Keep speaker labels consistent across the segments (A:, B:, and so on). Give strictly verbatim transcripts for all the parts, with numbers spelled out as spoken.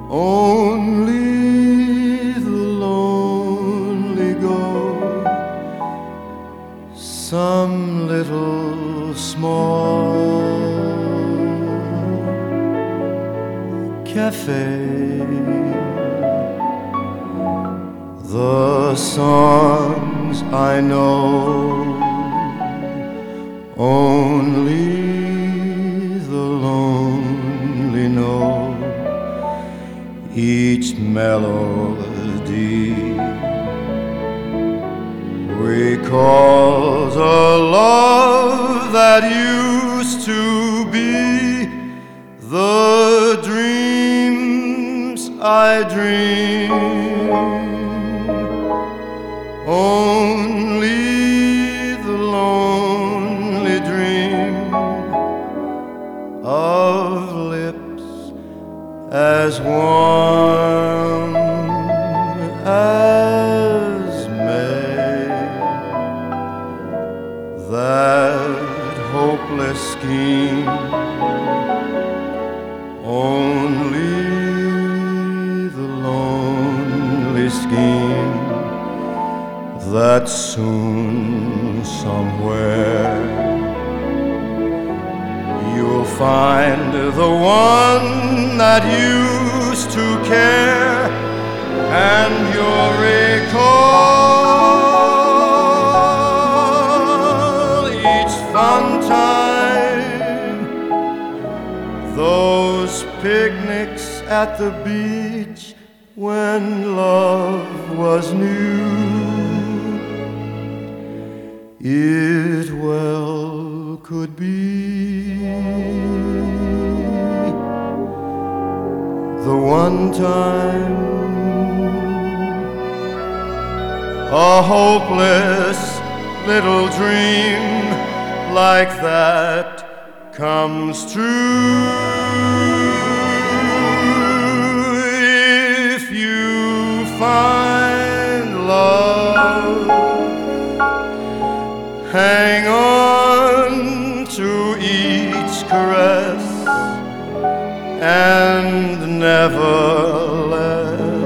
A: Only the lonely go, some little small cafe. The songs I know, only the lonely know. Each melody recalls a love that used to be. The dreams I dream, only the lonely dream of lips as warm as May. That hopeless scheme, only the lonely scheme, that soon somewhere you'll find the one that used to care, and you'll recall each fun time, those picnics at the beach when love was new. It well could be the one time a hopeless little dream like that comes true. If you find love, hang on to each caress and never let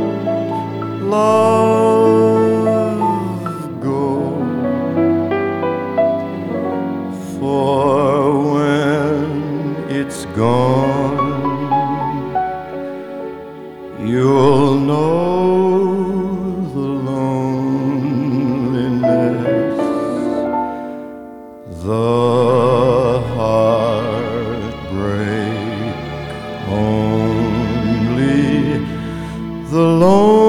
A: love go. For when it's gone, you'll know the loneliness, the heartbreak, only the lonely